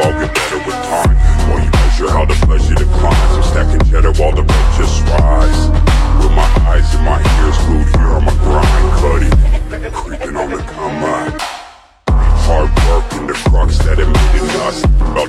it'll all get better with time. While you measure how the pleasure declines, I'm stacking cheddar while the rent just rise. With my eyes and my ears glued here on my grind, Cuddy, creeping on the come up. Hard work and the crux that it made in us.